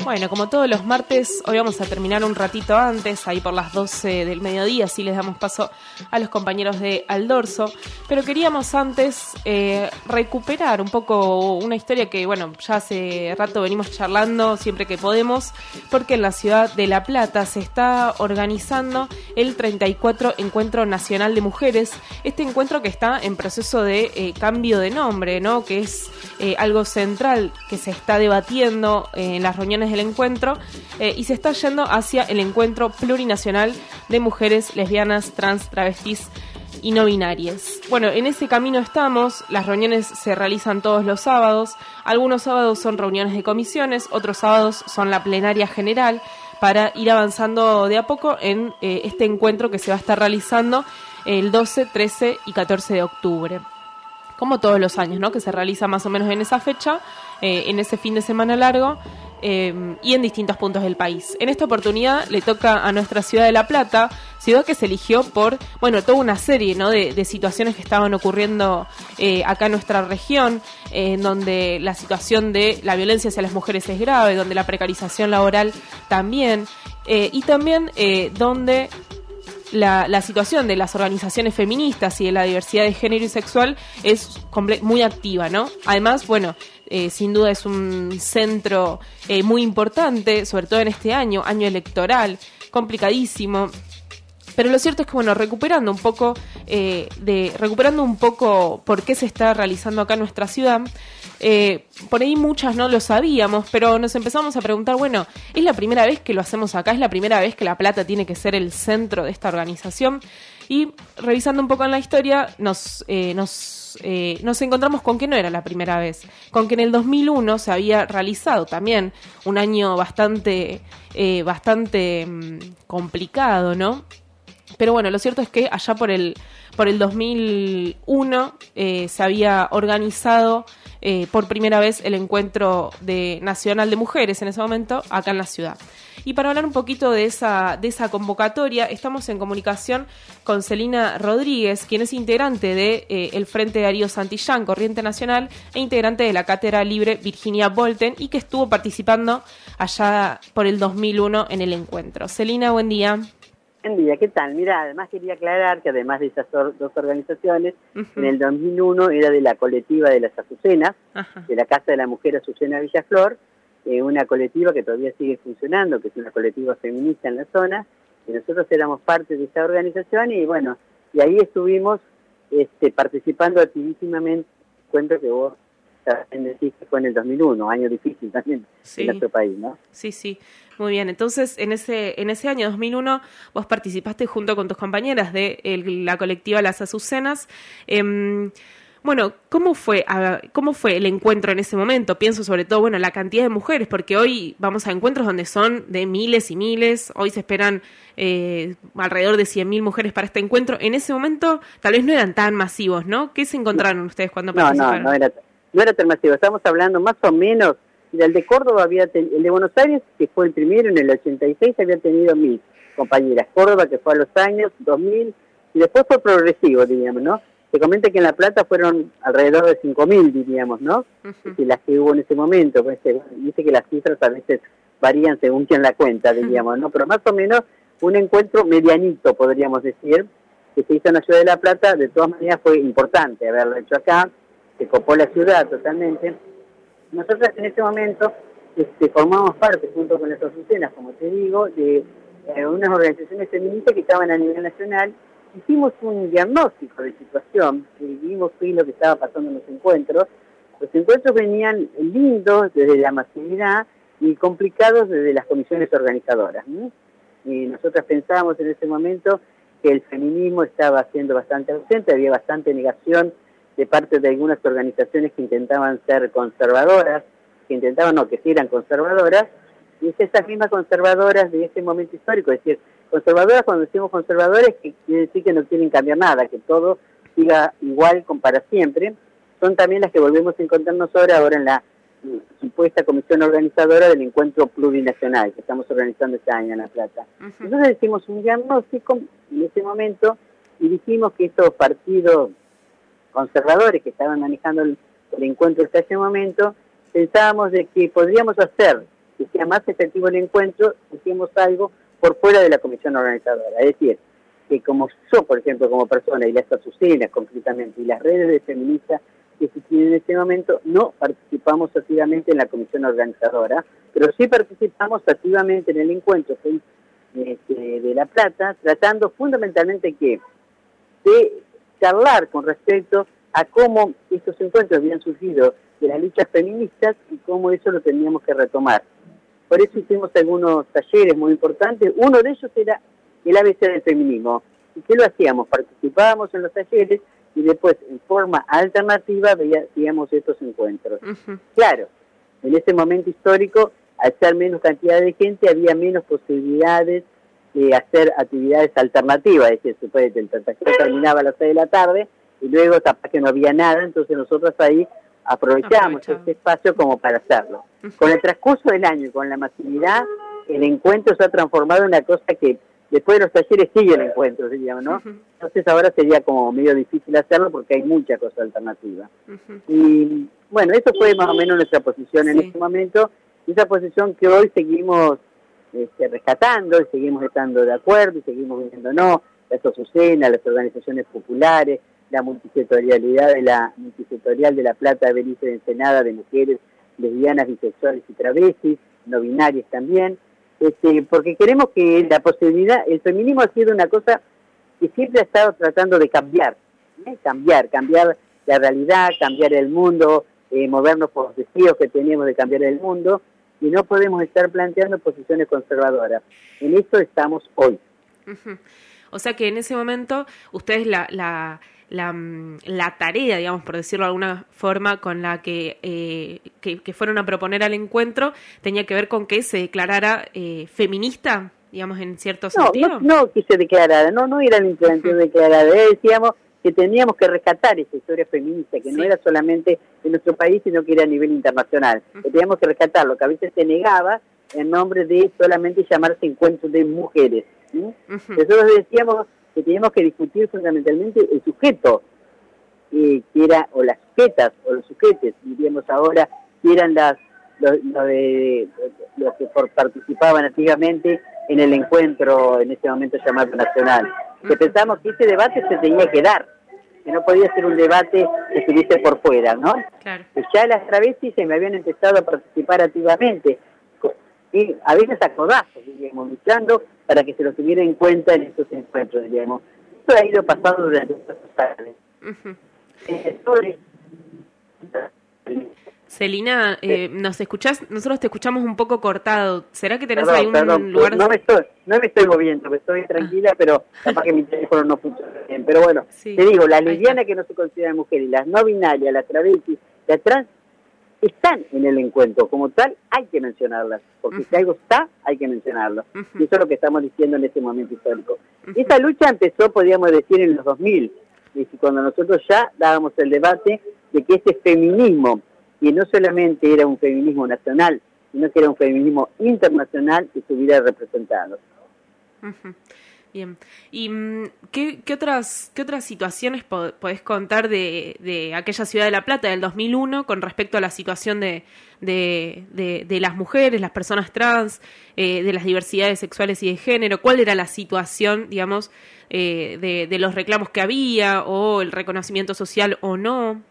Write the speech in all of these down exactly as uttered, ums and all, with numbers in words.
Bueno, como todos los martes, hoy vamos a terminar un ratito antes, ahí por las doce del mediodía, así les damos paso a los compañeros de Al Dorso, pero queríamos antes eh, recuperar un poco una historia que, bueno, ya hace rato venimos charlando siempre que podemos, porque en la ciudad de La Plata se está organizando el treinta y cuatro Encuentro Nacional de Mujeres, este encuentro que está en proceso de eh, cambio de nombre, ¿no? Que es eh, algo central que se está debatiendo eh, en las reuniones del encuentro eh, y se está yendo hacia el encuentro plurinacional de mujeres lesbianas, trans, travestis y no binarias. Bueno, en ese camino estamos, las reuniones se realizan todos los sábados, algunos sábados son reuniones de comisiones, otros sábados son la plenaria general para ir avanzando de a poco en eh, este encuentro que se va a estar realizando el doce, trece y catorce de octubre. Como todos los años, ¿no? Que se realiza más o menos en esa fecha, eh, en ese fin de semana largo, eh, y en distintos puntos del país. En esta oportunidad le toca a nuestra ciudad de La Plata, ciudad que se eligió por, bueno, toda una serie, ¿no? de, de situaciones que estaban ocurriendo eh, acá en nuestra región, eh, en donde la situación de la violencia hacia las mujeres es grave, donde la precarización laboral también, eh, y también eh, donde La, la situación de las organizaciones feministas y de la diversidad de género y sexual es comple- muy activa, ¿no? Además, bueno, eh, sin duda es un centro eh, muy importante, sobre todo en este año, año electoral, complicadísimo. Pero lo cierto es que, bueno, recuperando un poco, eh, de recuperando un poco por qué se está realizando acá en nuestra ciudad, eh, por ahí muchas no lo sabíamos, pero nos empezamos a preguntar, bueno, ¿es la primera vez que lo hacemos acá? ¿Es la primera vez que La Plata tiene que ser el centro de esta organización? Y revisando un poco en la historia, nos, eh, nos, eh, nos encontramos con que no era la primera vez, con que en el dos mil uno se había realizado también un año bastante, eh, bastante mmm, complicado, ¿no? Pero bueno, lo cierto es que allá por el por el dos mil uno eh, se había organizado eh, por primera vez el encuentro de nacional de mujeres en ese momento acá en la ciudad. Y para hablar un poquito de esa de esa convocatoria, estamos en comunicación con Celina Rodríguez, quien es integrante de eh, el Frente Darío Santillán, Corriente Nacional, e integrante de la Cátedra Libre Virginia Bolten, y que estuvo participando allá por el dos mil uno en el encuentro. Celina, buen día. Buen día, ¿qué tal? Mira, además quería aclarar que además de esas or- dos organizaciones, uh-huh. en el dos mil uno era de la colectiva de las Azucenas, uh-huh. de la Casa de la Mujer Azucena Villaflor, eh, una colectiva que todavía sigue funcionando, que es una colectiva feminista en la zona, y nosotros éramos parte de esa organización y bueno, y ahí estuvimos este, participando activísimamente, cuento que vos también decís que fue en el dos mil uno, año difícil también sí. en nuestro país, ¿no? Sí, sí, muy bien. Entonces, en ese en ese año dos mil uno, vos participaste junto con tus compañeras de el, la colectiva Las Azucenas. Eh, bueno, ¿cómo fue a, cómo fue el encuentro en ese momento? Pienso sobre todo, bueno, la cantidad de mujeres, porque hoy vamos a encuentros donde son de miles y miles, hoy se esperan eh, alrededor de cien mil mujeres para este encuentro. En ese momento, tal vez no eran tan masivos, ¿no? ¿Qué se encontraron no. ustedes cuando no, participaron? No, no era No era tan masivo, estamos hablando más o menos, el de Córdoba había tenido, el de Buenos Aires, que fue el primero en el ochenta y seis, había tenido mil compañeras, Córdoba que fue a los años dos mil, y después fue progresivo, diríamos, ¿no? Se comenta que en La Plata fueron alrededor de cinco mil, diríamos, ¿no? Uh-huh. Y las que hubo en ese momento, pues dice que las cifras a veces varían según quien la cuenta, diríamos, ¿no? Pero más o menos un encuentro medianito, podríamos decir, que se hizo en la ciudad de La Plata, de todas maneras fue importante haberlo hecho acá, se copó la ciudad totalmente. Nosotros en ese momento este, formamos parte, junto con las Azucenas, como te digo, de eh, unas organizaciones feministas que estaban a nivel nacional. Hicimos un diagnóstico de situación, que vimos qué es lo que estaba pasando en los encuentros. Los encuentros venían lindos desde la masividad y complicados desde las comisiones organizadoras, ¿sí? Y nosotros pensábamos en ese momento que el feminismo estaba siendo bastante ausente, había bastante negación de parte de algunas organizaciones que intentaban ser conservadoras, que intentaban, no, que sí eran conservadoras, y es esas mismas conservadoras de ese momento histórico, es decir, conservadoras cuando decimos conservadores, que quiere decir que no quieren cambiar nada, que todo siga igual con para siempre, son también las que volvemos a encontrarnos ahora, ahora en la supuesta comisión organizadora del encuentro plurinacional que estamos organizando este año en La Plata. Uh-huh. Entonces hicimos un diagnóstico en ese momento y dijimos que estos partidos conservadores que estaban manejando el, el encuentro hasta ese momento, pensábamos de que podríamos hacer que sea más efectivo el encuentro, hicimos algo por fuera de la comisión organizadora. Es decir, que como yo, por ejemplo, como persona, y las Azucenas concretamente, y las redes de feministas que existían en este momento, no participamos activamente en la comisión organizadora, pero sí participamos activamente en el encuentro este, de La Plata, tratando fundamentalmente que de charlar con respecto a cómo estos encuentros habían surgido de las luchas feministas y cómo eso lo teníamos que retomar. Por eso hicimos algunos talleres muy importantes. Uno de ellos era el A B C del feminismo. ¿Y qué lo hacíamos? Participábamos en los talleres y después, en forma alternativa, veíamos estos encuentros. Uh-huh. Claro, en ese momento histórico, al ser menos cantidad de gente, había menos posibilidades de hacer actividades alternativas. Es decir, se puede, el taller terminaba a las seis de la tarde y luego capaz que no había nada, entonces nosotros ahí aprovechamos Aprovechamos. este espacio como para hacerlo. Uh-huh. Con el transcurso del año y con la masividad, el encuentro se ha transformado en una cosa que después de los talleres sigue el encuentro, digamos, ¿no? Uh-huh. Entonces ahora sería como medio difícil hacerlo porque hay mucha cosa alternativa. Uh-huh. Y bueno, eso fue más o menos nuestra posición en sí. este momento, y esa posición que hoy seguimos este, rescatando, y seguimos estando de acuerdo, y seguimos viendo, no, las Azucenas, las organizaciones populares, la multisectorialidad de la multisectorial de La Plata, de Belice, de Ensenada, de mujeres lesbianas, bisexuales y travestis, no binarias también, este, porque queremos que la posibilidad, el feminismo ha sido una cosa que siempre ha estado tratando de cambiar, ¿eh? cambiar, cambiar la realidad, cambiar el mundo, eh, movernos por los deseos que tenemos de cambiar el mundo, y no podemos estar planteando posiciones conservadoras. En esto estamos hoy. Uh-huh. O sea que en ese momento ustedes la... la... La, la tarea, digamos, por decirlo de alguna forma, con la que, eh, que, que fueron a proponer al encuentro, tenía que ver con que se declarara eh, feminista, digamos, en cierto no, sentido. No, no que se declarara, no, no era el planteo uh-huh. declarada, decíamos que teníamos que rescatar esa historia feminista, que sí. no era solamente en nuestro país, sino que era a nivel internacional, uh-huh. que teníamos que rescatarlo, que a veces se negaba en nombre de solamente llamarse encuentros de mujeres. ¿sí? Uh-huh. Nosotros decíamos que teníamos que discutir fundamentalmente el sujeto, eh, que era, o las sujetas, o los sujetes, diríamos ahora, que eran las los, los, de, los que por, participaban activamente en el encuentro, en ese momento llamado nacional. Que pensamos que ese debate se tenía que dar, que no podía ser un debate que estuviese por fuera, ¿no? Claro. Que ya las travestis se me habían empezado a participar activamente, y a veces a codazos, diríamos, luchando para que se lo tuviera en cuenta en estos encuentros, diríamos. Esto ha ido pasando durante estos años. Uh-huh. eh, Celina, eh, ¿nos escuchás? Nosotros te escuchamos un poco cortado. ¿Será que tenés perdón, ahí un perdón, lugar...? No me, estoy, no me estoy moviendo, me estoy tranquila, ah. pero capaz que mi teléfono no funciona bien. Pero bueno, sí. te digo, la lesbiana que no se considera mujer y las no binarias, las travestis, las trans, están en el encuentro. Como tal, hay que mencionarlas, porque uh-huh. si algo está, hay que mencionarlo. Uh-huh. Y eso es lo que estamos diciendo en este momento histórico. Uh-huh. Esa lucha empezó, podríamos decir, en los dos mil, cuando nosotros ya dábamos el debate de que ese feminismo, que no solamente era un feminismo nacional, sino que era un feminismo internacional, que estuviera representado. Uh-huh. Bien. ¿Y qué, qué otras qué otras situaciones podés contar de, de aquella ciudad de La Plata del dos mil uno con respecto a la situación de, de, de, de las mujeres, las personas trans, eh, de las diversidades sexuales y de género? ¿Cuál era la situación, digamos, eh, de, de los reclamos que había o el reconocimiento social o no?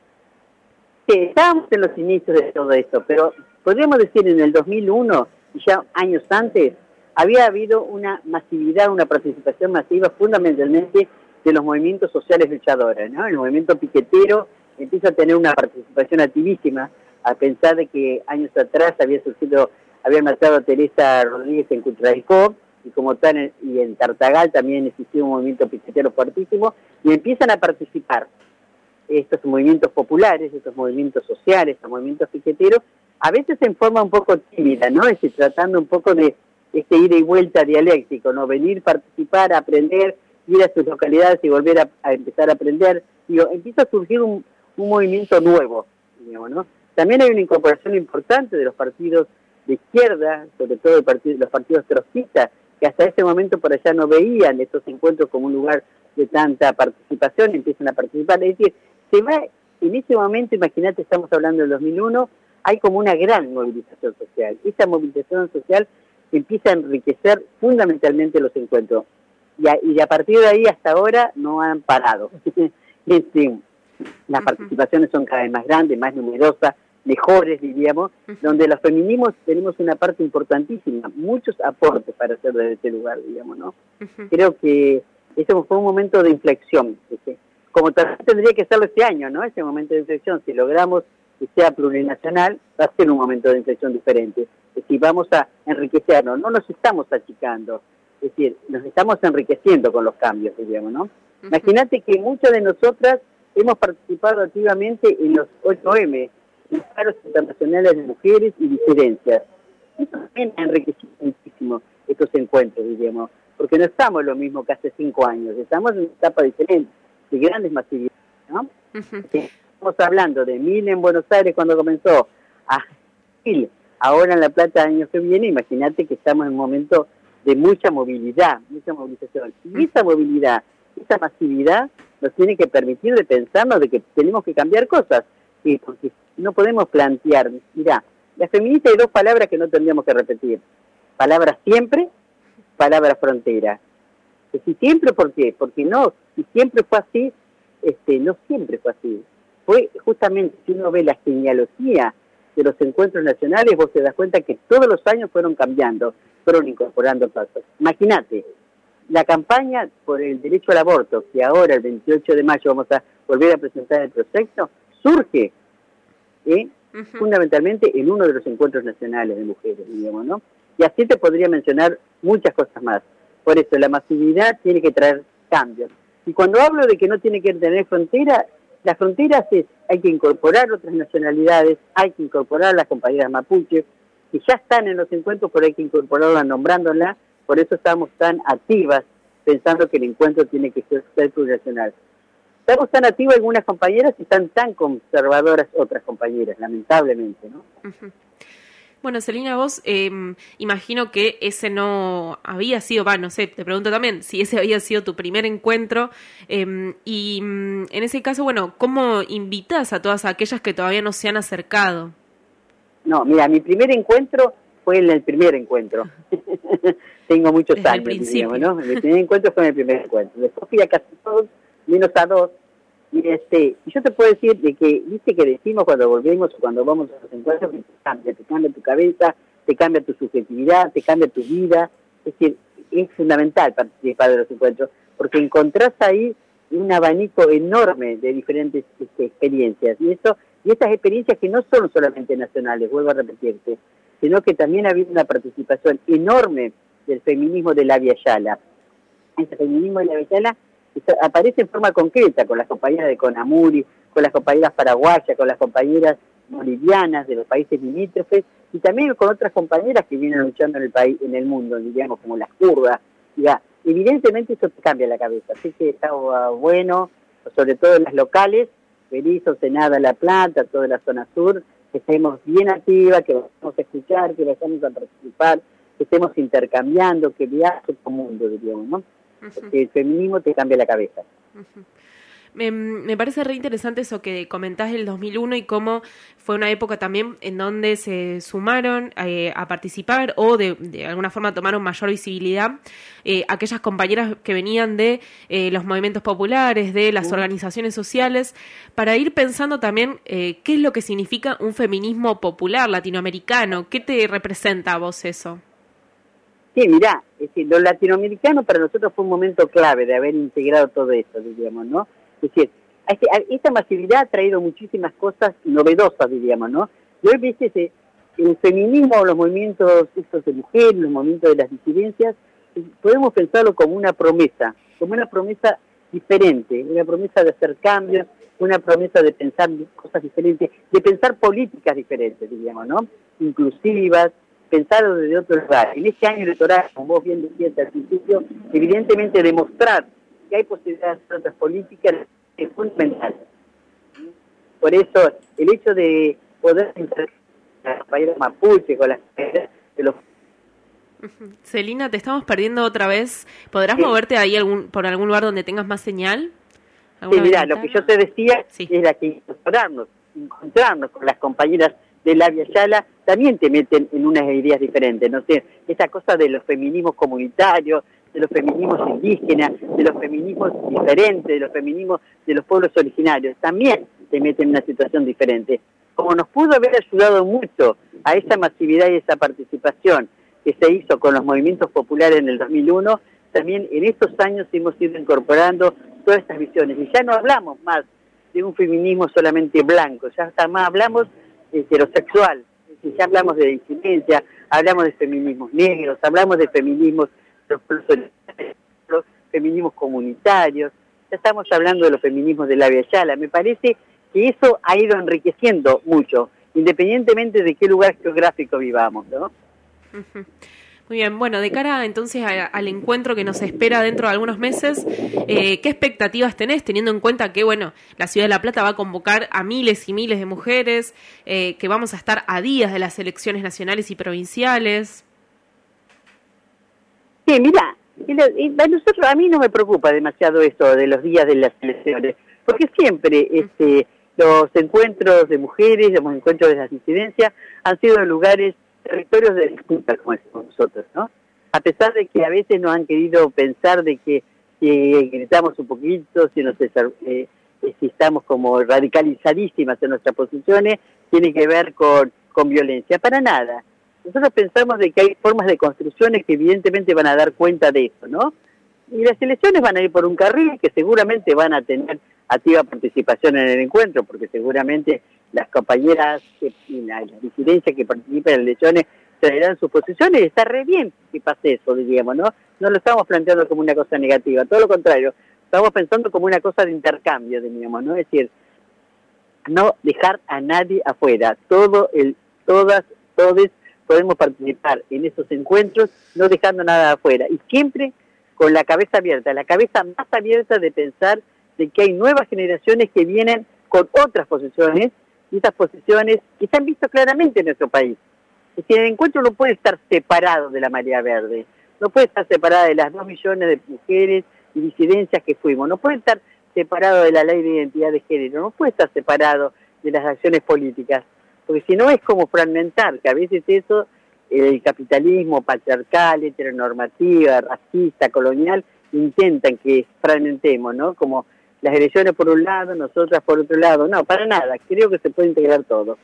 Sí, estábamos en los inicios de todo esto, pero podríamos decir en el dos mil uno, y ya años antes, había habido una masividad, una participación masiva fundamentalmente de los movimientos sociales luchadores, ¿no? El movimiento piquetero empieza a tener una participación activísima, a pensar de que años atrás había surgido, habían matado a Teresa Rodríguez en Cutralcó, y como tal, y en Tartagal también existía un movimiento piquetero fuertísimo, y empiezan a participar estos movimientos populares, estos movimientos sociales, estos movimientos piqueteros, a veces en forma un poco tímida, ¿no? Es decir, tratando un poco de este ida y vuelta dialéctico, ¿no? Venir, participar, aprender, ir a sus localidades y volver a, a empezar a aprender. Digo, empieza a surgir un, un movimiento nuevo, digamos, ¿no? También hay una incorporación importante de los partidos de izquierda, sobre todo el partido, los partidos trotskistas, que hasta ese momento por allá no veían estos encuentros como un lugar de tanta participación, empiezan a participar. Es decir, se va, en ese momento, imagínate, estamos hablando del dos mil uno, hay como una gran movilización social. Esa movilización social empieza a enriquecer fundamentalmente los encuentros. Y a, y a partir de ahí hasta ahora no han parado. este, las uh-huh. participaciones son cada vez más grandes, más numerosas, mejores, diríamos, uh-huh. donde los feminismos tenemos una parte importantísima, muchos aportes para hacer desde este lugar, digamos, ¿no? Uh-huh. Creo que ese fue un momento de inflexión, ¿sí? Como también tendría que serlo este año, ¿no? Ese momento de inflexión, si logramos que sea plurinacional, va a ser un momento de inflexión diferente. Es decir, vamos a enriquecernos, no nos estamos achicando, es decir, nos estamos enriqueciendo con los cambios, digamos, ¿no? Uh-huh. Imagínate que muchas de nosotras hemos participado activamente en los ocho eme, los paros internacionales de mujeres y disidencias. Eso también ha enriquecido muchísimo estos encuentros, digamos, porque no estamos lo mismo que hace cinco años, estamos en una etapa diferente, de grandes masividades, ¿no? Uh-huh. Estamos hablando de mil en Buenos Aires cuando comenzó, a mil ahora en La Plata el año que viene. Imagínate que estamos en un momento de mucha movilidad, mucha movilización. Y esa movilidad, esa masividad nos tiene que permitir de pensarnos de que tenemos que cambiar cosas, ¿sí? Porque no podemos plantear, mirá, las feministas hay dos palabras que no tendríamos que repetir, palabras siempre, palabras frontera. Si siempre, ¿por qué? Porque no, si siempre fue así, este, no siempre fue así. Fue justamente, si uno ve la genealogía de los encuentros nacionales, vos te das cuenta que todos los años fueron cambiando, fueron incorporando pasos. Imagínate, la campaña por el derecho al aborto, que ahora el veintiocho de mayo vamos a volver a presentar el proyecto, surge ¿eh? uh-huh. fundamentalmente en uno de los encuentros nacionales de mujeres, digamos, ¿no? Y así te podría mencionar muchas cosas más. Por eso, la masividad tiene que traer cambios. Y cuando hablo de que no tiene que tener frontera, las fronteras es, hay que incorporar otras nacionalidades, hay que incorporar a las compañeras mapuche, que ya están en los encuentros, pero hay que incorporarlas nombrándolas, por eso estamos tan activas, pensando que el encuentro tiene que ser, ser plurinacional. Estamos tan activas algunas compañeras y están tan conservadoras otras compañeras, lamentablemente, ¿no? Uh-huh. Bueno, Celina, vos eh, imagino que ese no había sido, va, no sé, te pregunto también, si ese había sido tu primer encuentro, eh, y en ese caso, bueno, ¿cómo invitas a todas aquellas que todavía no se han acercado? No, mira, mi primer encuentro fue en el primer encuentro. Tengo muchos Desde años, digamos, ¿no? Mi primer encuentro fue en el primer encuentro. Después fui a casi todos, menos a dos. Y este, yo te puedo decir de que, viste que decimos cuando volvemos o cuando vamos a los encuentros, que te cambia, te cambia tu cabeza, te cambia tu subjetividad, te cambia tu vida. Es decir, es fundamental participar de los encuentros, porque encontrás ahí un abanico enorme de diferentes este, experiencias. Y eso, y estas experiencias que no son solamente nacionales, vuelvo a repetirte, sino que también ha habido una participación enorme del feminismo de la Via Yala. Ese feminismo de la Via Yala aparece en forma concreta con las compañeras de Conamuri, con las compañeras paraguayas, con las compañeras bolivianas de los países limítrofes y también con otras compañeras que vienen luchando en el país, en el mundo, digamos, como las kurdas. Ya, evidentemente eso te cambia la cabeza, así que está bueno, sobre todo en las locales, Berizo, Senada, La Plata, toda la zona sur, que estemos bien activas, que vamos a escuchar, que vayamos a participar, que estemos intercambiando, que viaje por el mundo, diríamos, ¿no? Porque el feminismo te cambia la cabeza. Uh-huh. Me, me parece re interesante eso que comentás del dos mil uno y cómo fue una época también en donde se sumaron eh, a participar o de, de alguna forma tomaron mayor visibilidad eh, aquellas compañeras que venían de eh, los movimientos populares, de las uh-huh. organizaciones sociales, para ir pensando también eh, qué es lo que significa un feminismo popular latinoamericano. ¿Qué te representa a vos eso? Sí, mirá, es decir, lo latinoamericano para nosotros fue un momento clave de haber integrado todo eso, diríamos, ¿no? Es decir, esta masividad ha traído muchísimas cosas novedosas, diríamos, ¿no? Y hoy, viste, el feminismo, los movimientos estos de mujeres, los movimientos de las disidencias, podemos pensarlo como una promesa, como una promesa diferente, una promesa de hacer cambios, una promesa de pensar cosas diferentes, de pensar políticas diferentes, diríamos, ¿no? Inclusivas, pensarlo desde otro lugar. En este año electoral, como vos bien decías al principio, evidentemente demostrar que hay posibilidades de hacer otras políticas es fundamental. Por eso, el hecho de poder interactuar con las compañeras mapuche, con las compañeras de los... Celina, te estamos perdiendo otra vez. ¿Podrás sí. moverte ahí algún, por algún lugar donde tengas más señal? Sí, mira, lo que yo te decía sí. era que incorporarnos, encontrarnos con las compañeras de Labia Yala también te meten en unas ideas diferentes, no sé, esa cosa de los feminismos comunitarios, de los feminismos indígenas, de los feminismos diferentes, de los feminismos de los pueblos originarios, también te meten en una situación diferente. Como nos pudo haber ayudado mucho a esa masividad y esa participación que se hizo con los movimientos populares en el dos mil uno, también en estos años hemos ido incorporando todas estas visiones. Y ya no hablamos más de un feminismo solamente blanco, ya hasta más hablamos heterosexual, ya hablamos de disidencia, hablamos de feminismos negros, hablamos de feminismos, los, los feminismos comunitarios, ya estamos hablando de los feminismos de Labia Yala. Me parece que eso ha ido enriqueciendo mucho, independientemente de qué lugar geográfico vivamos, ¿no? Uh-huh. Muy bien, bueno, de cara entonces a, al encuentro que nos espera dentro de algunos meses, eh, ¿qué expectativas tenés, teniendo en cuenta que, bueno, la Ciudad de La Plata va a convocar a miles y miles de mujeres, eh, que vamos a estar a días de las elecciones nacionales y provinciales? Sí, mira, a nosotros, a mí no me preocupa demasiado esto de los días de las elecciones, porque siempre este, los encuentros de mujeres, los encuentros de las disidencias han sido en lugares, territorios de disputa, como decimos nosotros, ¿no? A pesar de que a veces nos han querido pensar de que si gritamos un poquito, si, nos, eh, si estamos como radicalizadísimas en nuestras posiciones, tiene que ver con, con violencia. Para nada. Nosotros pensamos de que hay formas de construcciones que evidentemente van a dar cuenta de eso, ¿no? Y las elecciones van a ir por un carril que seguramente van a tener activa participación en el encuentro, porque seguramente las compañeras que, y la, la disidencia que participan en las elecciones traerán sus posiciones, y está re bien que pase eso, diríamos, ¿no? No lo estamos planteando como una cosa negativa, todo lo contrario, estamos pensando como una cosa de intercambio, diríamos, ¿no? Es decir, no dejar a nadie afuera, todo el, todas, todos podemos participar en esos encuentros, no dejando nada afuera, y siempre con la cabeza abierta, la cabeza más abierta de pensar de que hay nuevas generaciones que vienen con otras posiciones, y estas posiciones que se han visto claramente en nuestro país. Es decir, el encuentro no puede estar separado de la marea verde, no puede estar separado de las dos millones de mujeres y disidencias que fuimos, no puede estar separado de la ley de identidad de género, no puede estar separado de las acciones políticas, porque si no es como fragmentar, que a veces eso, el capitalismo patriarcal, heteronormativa, racista, colonial, intentan que fragmentemos, ¿no? Como las elecciones por un lado, nosotras por otro lado. No, para nada, creo que se puede integrar todo.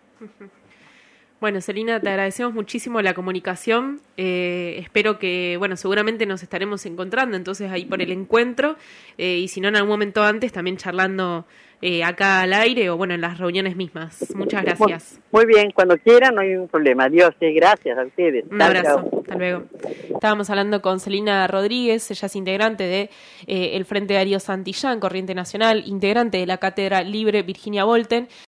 Bueno, Celina, te agradecemos muchísimo la comunicación. Eh, espero que, bueno, seguramente nos estaremos encontrando entonces ahí por el encuentro, eh, y si no en algún momento antes también charlando eh, acá al aire o bueno, en las reuniones mismas. Muchas gracias. Muy, muy bien, cuando quieran, no hay ningún problema. Adiós, eh, gracias a ustedes. Un abrazo, hasta luego. Estábamos hablando con Celina Rodríguez, ella es integrante de eh, el Frente Darío Santillán, Corriente Nacional, integrante de la Cátedra Libre Virginia Volten,